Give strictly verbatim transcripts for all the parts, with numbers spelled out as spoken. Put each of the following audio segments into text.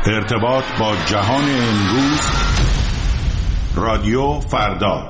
ارتباط با جهان امروز، رادیو فردا.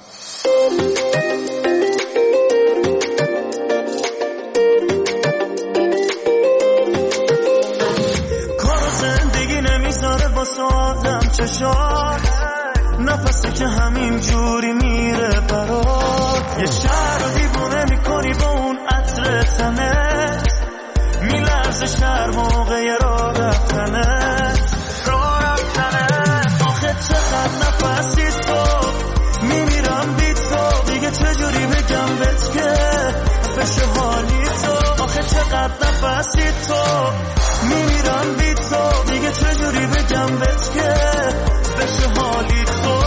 کار زندگی نمیذاره واسه آدم چشات، نفسی که همین جوری میره برات. یه شهر رو دیوونه میکنی با اون عطر تنت، میلرزه شهر موقع راه رفتنت، راه رفتنت. آخه چقدر نفسی تو، میمیرم بی تو، دیگه چجوری بگم بهت که بشه حالی تو. آخه چقدر نفسی تو، میمیرم بی تو، دیگه چجوری بگم بهت که بشه حالی تو.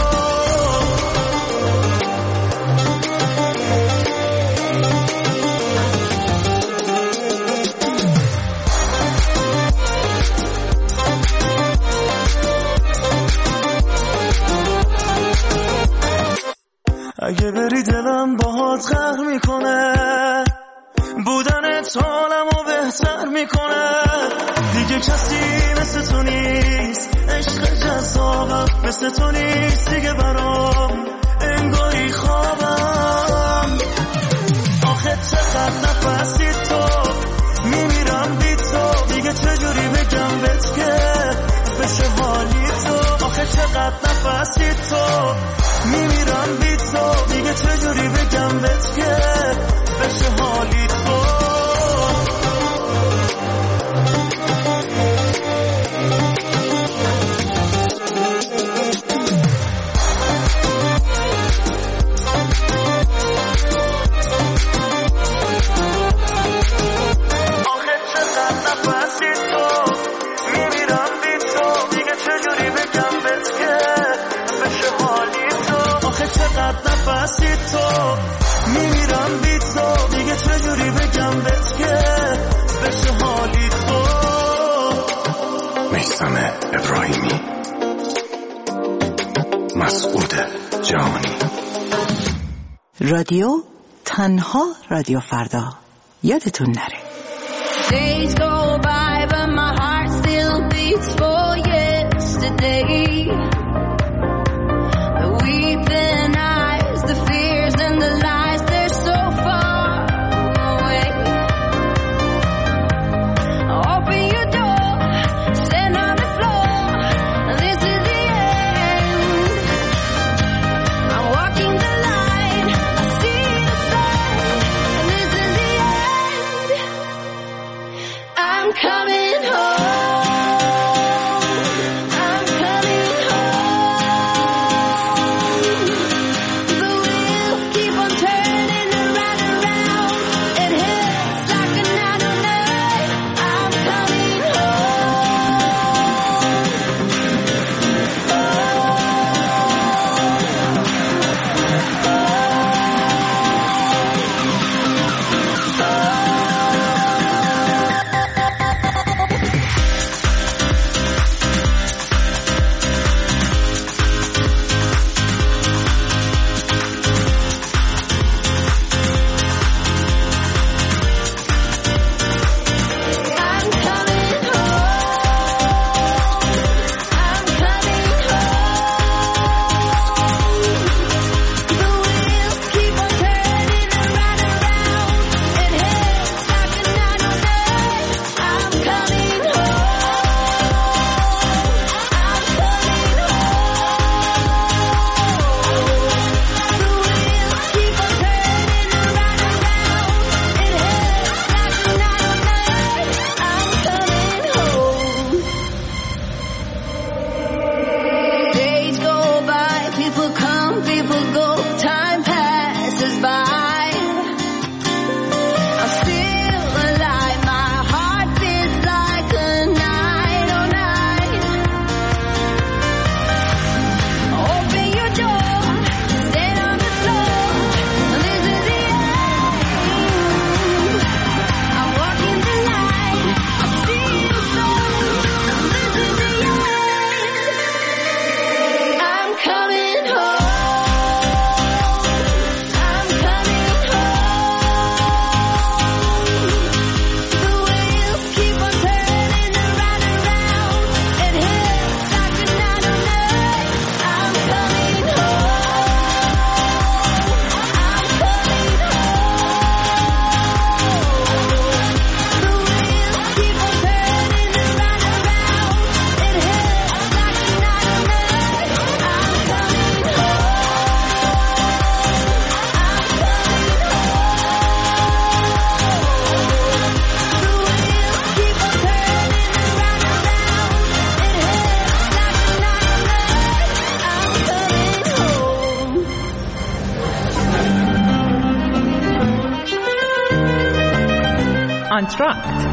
اگه بری دلم باهات غرق میکنه، بودنت حالمو بهتر میکنه. دیگه کسی مثل تو نیست، عشق جذابم مثل تو نیست دیگه برام، انگاری خوابم. آخه چقدر نفسی تو، میمیرم بی تو، دیگه چجوری بگم بهت که بشه حالی تو. آخه چقدر نفسی تو، میمیرم بی تو، دیگه چجوری بگم بهت که بشه حالی تو. آخه چقدر نفسی تو، میمیرم بی تو، دیگه چجوری بگم بهت که بشه حالی تو. آخه چقدر نفسی تو، میمیرم بی تو، دیگه چجوری بگم بهت که بشه حالی تو. میثم ابراهیمی، مسعود جهانی. رادیو تنها رادیو فردا، یادتون نره. Days go by but my heart still beats for yesterday. The weeping eyes, the fears and the lies, they're so far away. Open your door, stand on the floor, this is the end. I'm walking the line, I see the sign, and this is the end. I کانترکت.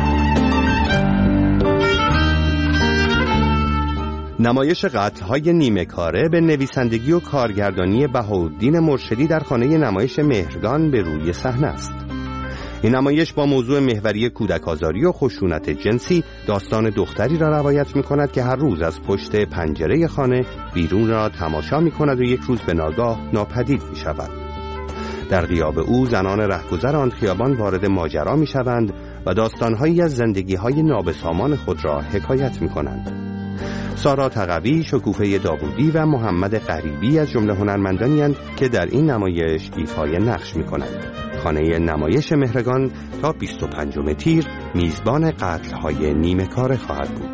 نمایش قتل‌های نیمه کاره به نویسندگی و کارگردانی بهاءالدین مرشدی در خانه نمایش مهرگان به روی صحنه است. این نمایش با موضوع محوری کودک آزاری و خشونت جنسی داستان دختری را روایت می‌کند که هر روز از پشت پنجره خانه بیرون را تماشا می‌کند و یک روز به ناگاه ناپدید می‌شود. در غیاب او زنان رهگذر آن خیابان وارد ماجرا می‌شوند و داستان‌هایی از زندگی‌های نابسامان خود را حکایت می‌کنند. سارا تقوی، شکوفه داوودی و محمد غریبی از جمله هنرمندانی اند که در این نمایش ایفای نقش می‌کنند. خانه نمایش مهرگان تا بیست و پنجم تیر میزبان قتل‌های نیمه کاره خواهد بود.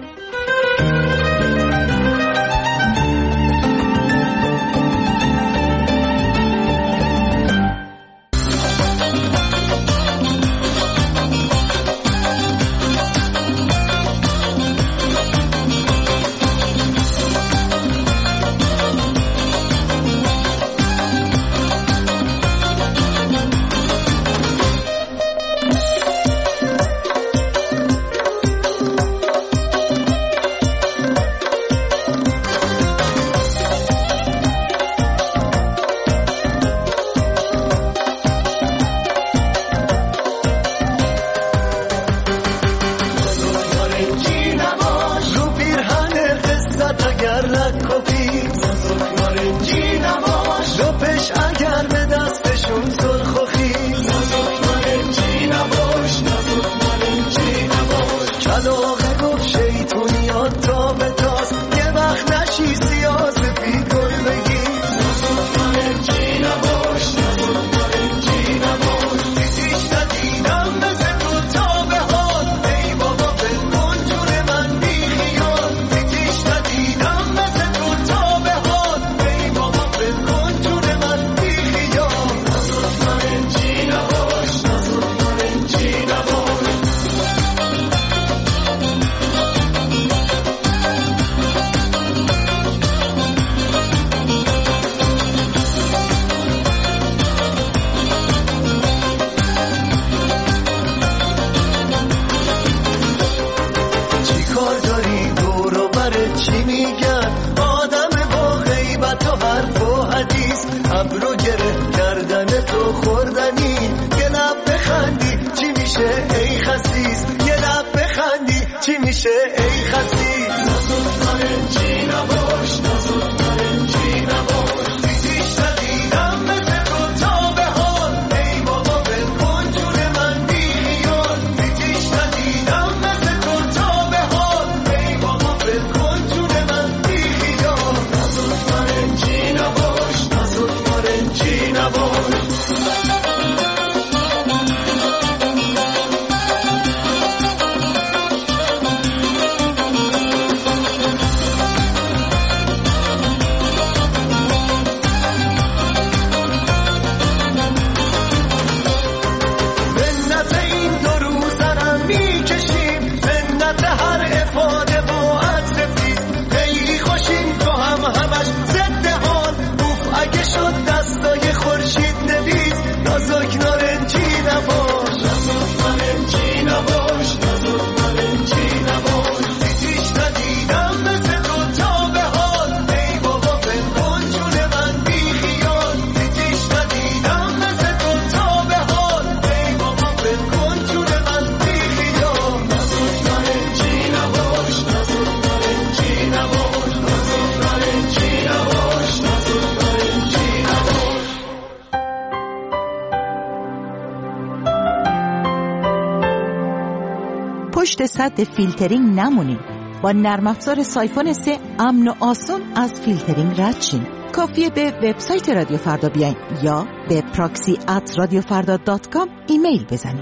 پشت سد فیلترینگ نمونین. با نرم افزار سایفون سه امن و آسون از فیلترینگ رد شین. کافیه به وبسایت رادیو فردا بیاین یا به پراکسی ات رادیو فردا دات کام ایمیل بزنید.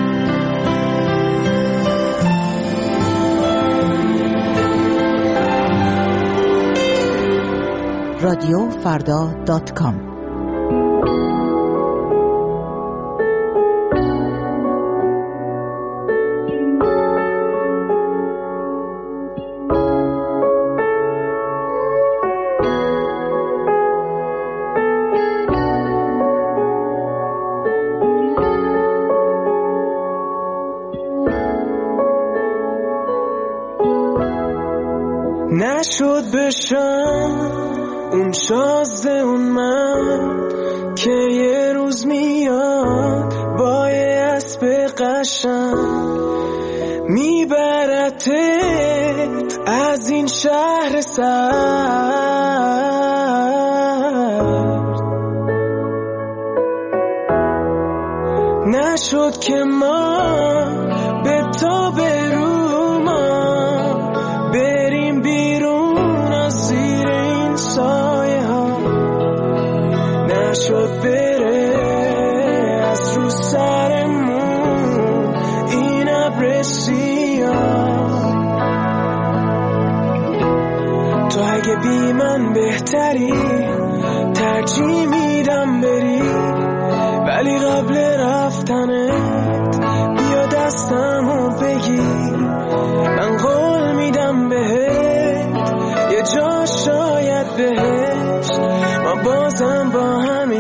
رادیو فردا دات کام. نشد بشم اون شازده اون من که یه روز میاد با یه اسب قشنگ میبرت از این شهر سرد. نشد که ما به تا برو ما بریم بیرون از زیر این سایه ها. نشد بره از رو سرمون این ابر سیاه. تو اگه بی من بهتری ترجیح میدم بری، ولی قبل رفتنت بیا دستمو بگیر. من قول میدم بهت یه جا شاید بهشت ما بازم با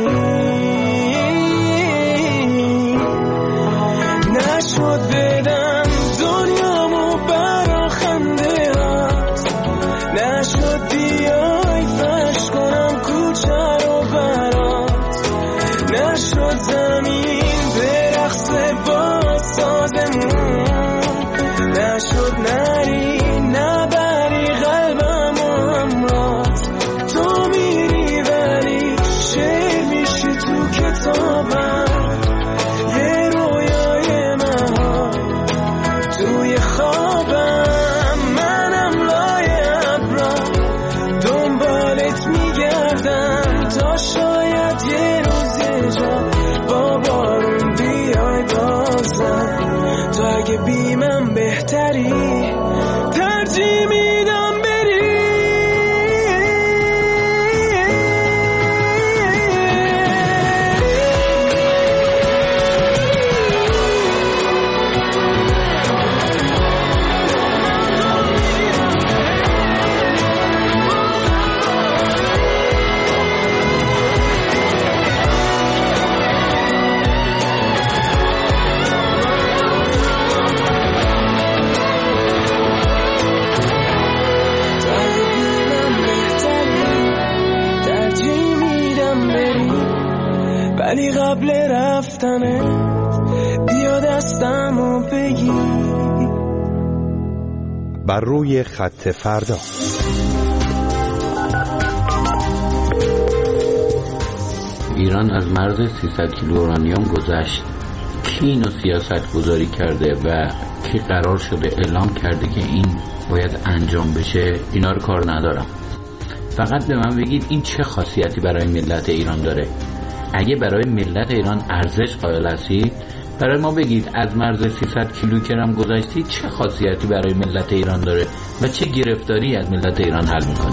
همین. نشد بدم دنیامو برا خنده هست، نشد بیای فرش کنم کوچه رو برات، نشد زمین برقصه با سازمون، نشد نری نبری قلبم و همرات. تو میری ولی شعر میشی تو کتابم، یه رویای من توی خوابم. منم لای ابرا دنبالت میگردم تا شاید یه روز یه جا با بارون بیای بازم. تو اگه بی من بهتری ترجیح میدم بری. ولی قبل رفتنت بیا دستمو بگیر. بر روی خط فردا. ایران از مرز سیصد کیلو اورانیوم گذشت. کی اینو سیاست گذاری کرده و کی قرار شده اعلام کرده که این باید انجام بشه؟ اینا رو کار ندارم. فقط به من بگید این چه خاصیتی برای ملت ایران داره. اگه برای ملت ایران ارزش قائل هستید برای ما بگید از مرز سیصد کیلوگرم گذشتید چه خاصیتی برای ملت ایران داره و چه گرفتاری از ملت ایران حل میکنه.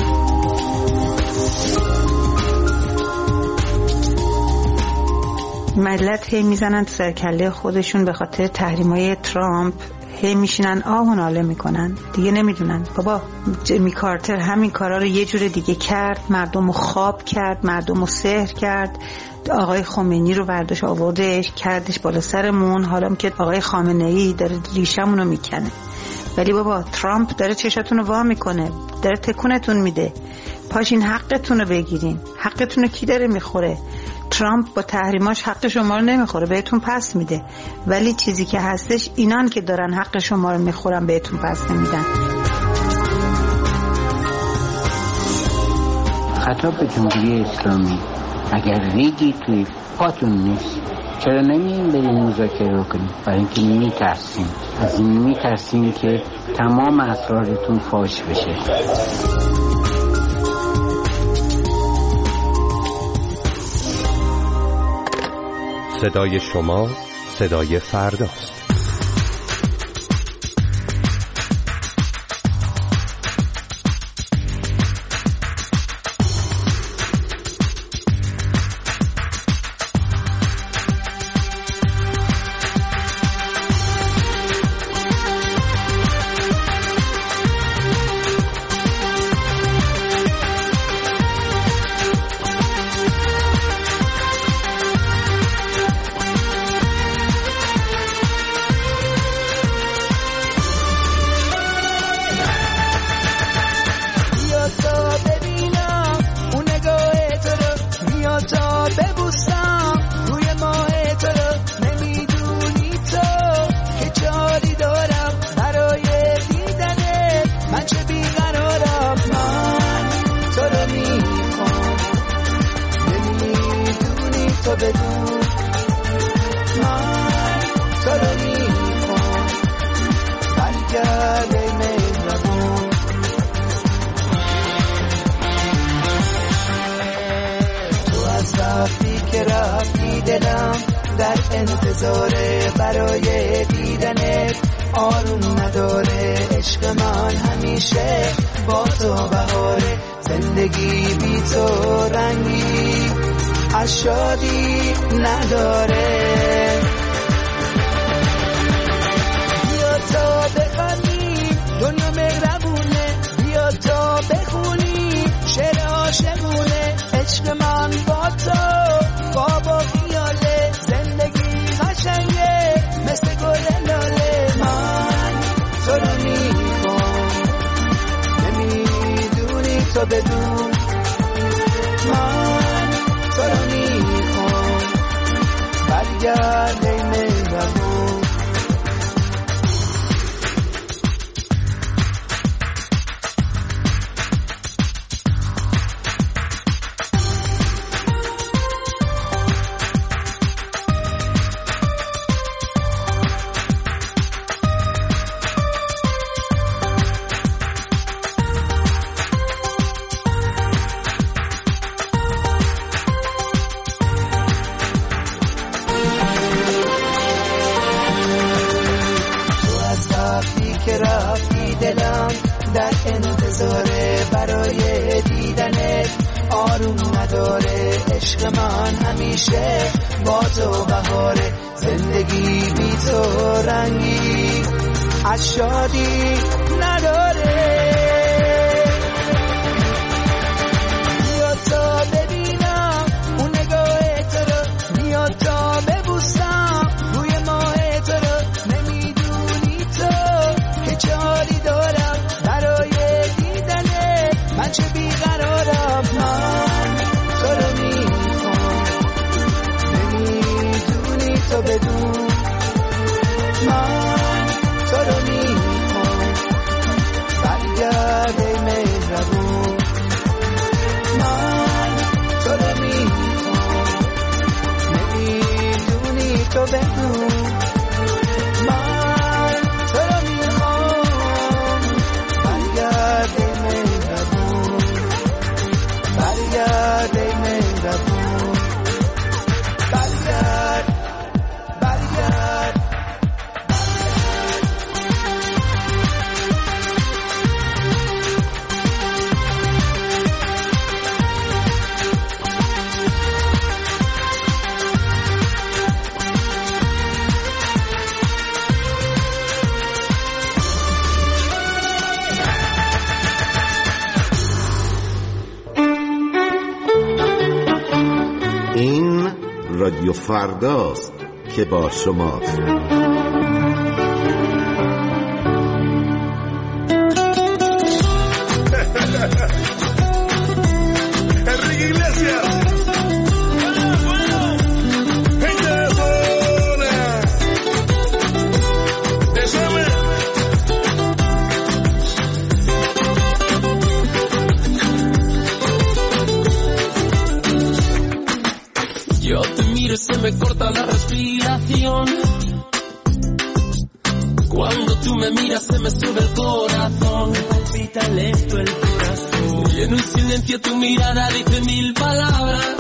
ملت هی میزنن تو سرکله خودشون به خاطر تحریمای ترامپ، هی میشینن آه و ناله میکنن دیگه. نمیدونن بابا جیمی کارتر همین کارا رو یه جور دیگه کرد، مردم رو خواب کرد، مردم رو سحر کرد. آقای خمینی رو برداشت آوردش کردش بالا سرمون، حالا که آقای خامنه‌ای داره ریشمون رو میکنه. ولی بابا ترامپ داره چشاتون رو وا میکنه، داره تکونتون میده. پاشین حقتون رو بگیرین. حقتون رو کی داره میخوره؟ ترامپ با تحریماش حق شما رو نمیخوره، بهتون پس میده. ولی چیزی که هستش اینان که دارن حق شما رو میخورن بهتون پس نمیدن. خطاب به جمهوری اسلامی، اگر ریگی توی پاتون نیست چرا نمی‌ایم بریم مذاکره کنیم؟ برای اینکه میترسیم، از این میترسیم که تمام اسرارتون فاش بشه. صدای شما صدای فرداست. بدون من تو رو میخوام برگرد ای مهربون تو از وقتی که رفتی دلم در انتظاره برای دیدنت آروم نداره عشق من همیشه با تو بهاره زندگی بی تو رنگی از شادی نداره بیا تا بخوانی دنیا مهربونه بیا تا بخونی شعر عاشقونه عشق من با تو خواب و خیاله زندگی قشنگه مثل گل لاله من تو رو میخوام نمیدونی تو بدون من تو رو میخوام برگرد ای مهربون در انتظاره برای دیدنت آروم نداره عشق من همیشه با تو بهاره زندگی بی تو رنگی از شادی نداره بیا تا ببینم اون نگاه تو رو بیا تا ببوسم روی ماه تو رو نمیدونی تو که چه حالی دارم برای دیدنه من چه بیقرارم من تو رو میخوام نمیدونی تو بدون من تو رو میخوام برگرد ای مهربون من تو رو میخوام نمیدونی تو بدون من تو رو میخوام برگرد ای مهربون برگرد ای مهربون برگرد برگرد این رادیو فرداست که با شماست. Enrique Iglesias. Gente de zona. Déjame. Yo te miro y se me corta la respiración. Cuando tú me miras se me sube el corazón. Palpita lento el corazón. Y en un silencio tu mirada dice mil palabras.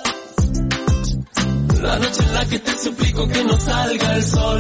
La noche en la que te suplico que no salga el sol.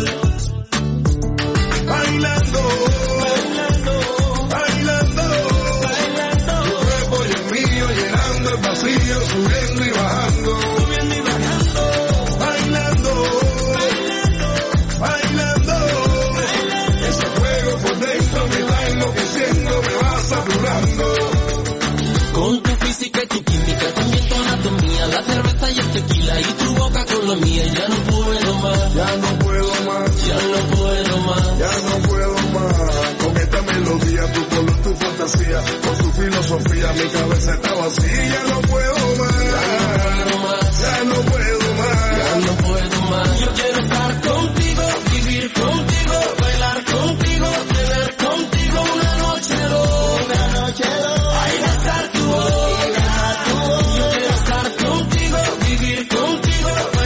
Bailando, bailando, bailando, bailando. Tu cuerpo y el mío llenando el vacío, subiendo y bajando. Subiendo y bajando. Bailando, bailando, bailando. Bailando. Ese fuego por dentro me va enloqueciendo, me va saturando. Con tu física y tu química, también tu anatomía, la cerveza y el tequila y tu boca con la mía. Ya no puedo más, ya no puedo más, ya no puedo más, ya no puedo más. Con esta melodía, tu color, tu fantasía, con su filosofía, mi cabeza está vacía. Ya no puedo más, ya no puedo más, ya no puedo más. Yo quiero estar contigo, vivir contigo, bailar contigo, tener contigo una noche loca, una noche loca. Ahí besar tu boca, yo quiero estar contigo, vivir contigo,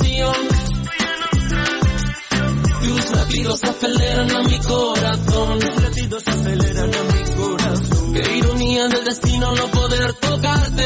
emoción. Tus latidos aceleran a mi corazón. Tus latidos aceleran a mi corazón. Qué ironía del destino no poder tocarte,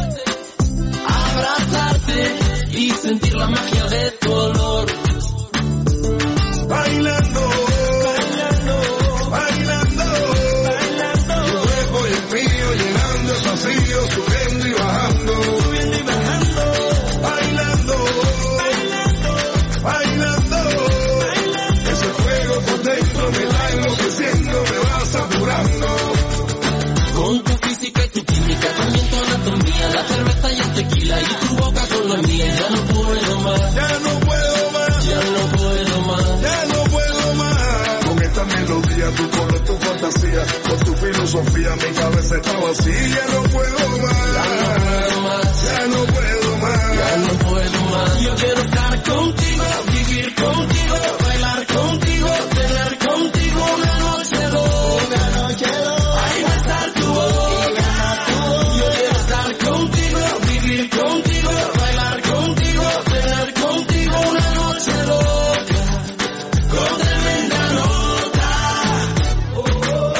abrazarte y sentir la magia de tu olor. Bailando, bailando, bailando, bailando. Tu cuerpo y el mío llenando el vacío, subiendo y bajando, subiendo y bajando. Bailando, bailando, bailando, bailando. Ese fuego por dentro me va enloqueciendo, me va saturando. Con tu física y tu química, también tu anatomía, la cerveza y el tequila y tu boca con la mía. Ya no puedo más, ya no puedo más, ya no puedo más, ya no puedo más. Con esta melodía, tu color, tu fantasía, con tu filosofía, mi cabeza está vacía. Ya no puedo más, ya no puedo más, ya no puedo más, ya no puedo más. Yo quiero estar contigo, vivir contigo, bailar contigo, tener contigo una noche loca, una noche loca. Ahí va a estar tu boca, yo quiero estar contigo, vivir contigo, bailar contigo, tener contigo una noche loca, con tremenda nota. Oh, oh, oh.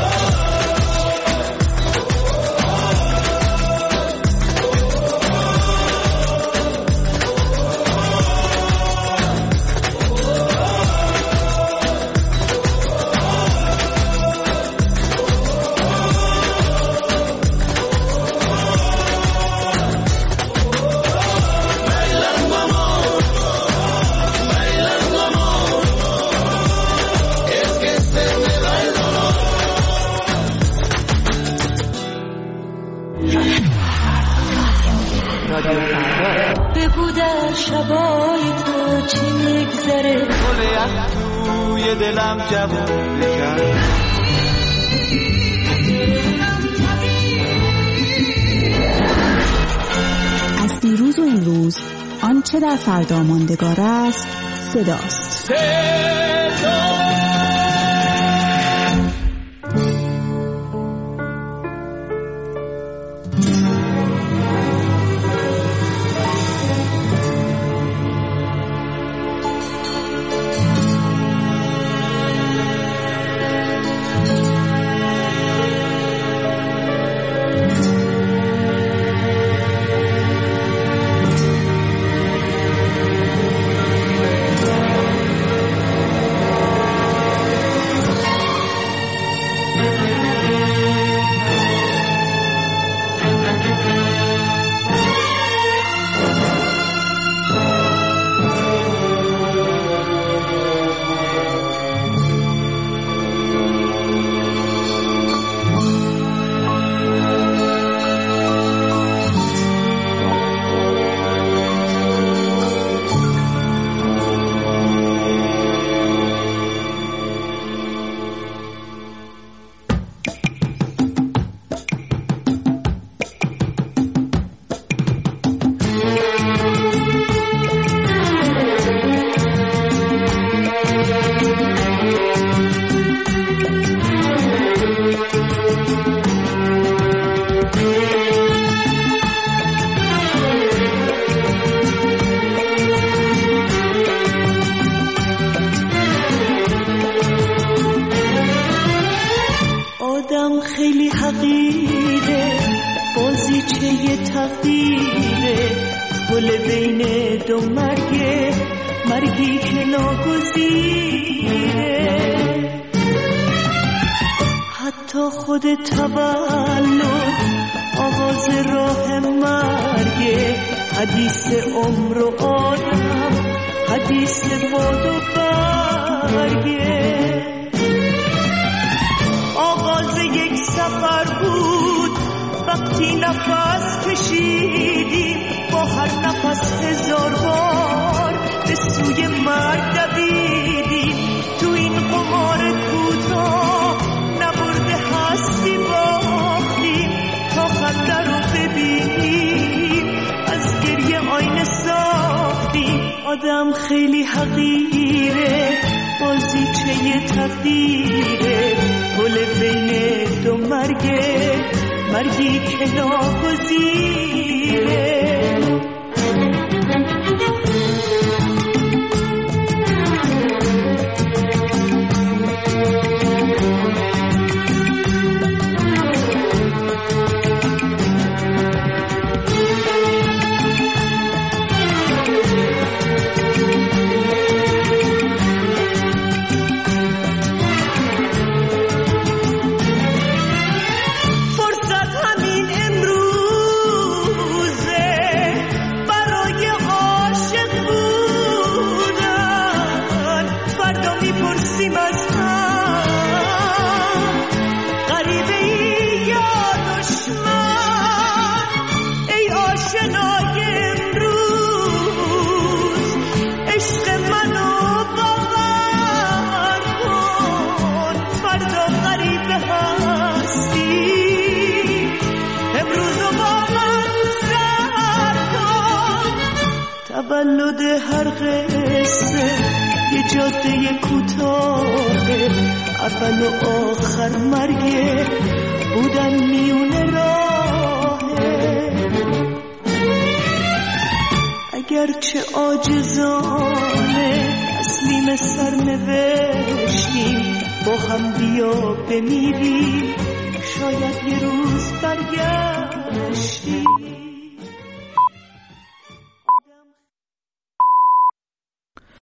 Bailando amor, bailando amor, es que se me va el dolor. بگو در شبای تو چی میگذره گل یخ توی دلم جوونه کرد. از دیروز و امروز آنچه در فردا ماندگار است صداست. آدم خیلی حقیره، بازیچه تقدیره، گل بین دو مرگه، مرگی که ناگزیره. حتی خود تولد آغاز راه مرگه، حدیث عمر و آدم، حدیث باد و برگه. آغاز یک سفر بود وقتی نفس کشیدیم، با هر نفس هزار بار به سوی مرگ دویدیم. تو این قمار کوتاه نبرده هستی باختیم، تا خنده رو ببینیم از گریه آینه ساختیم. آدم خیلی حقیره، بازیچه تقدیره، گل بین دو مرگه، مرگی که ناگزیره. تولد هر قصه یه جاده کوتاهه، اول و آخر مرگه بودن میونه راهه. اگرچه عاجزانه تسلیم سرنوشتیم، با هم بیا بمیریم شاید یه روز برگشتیم.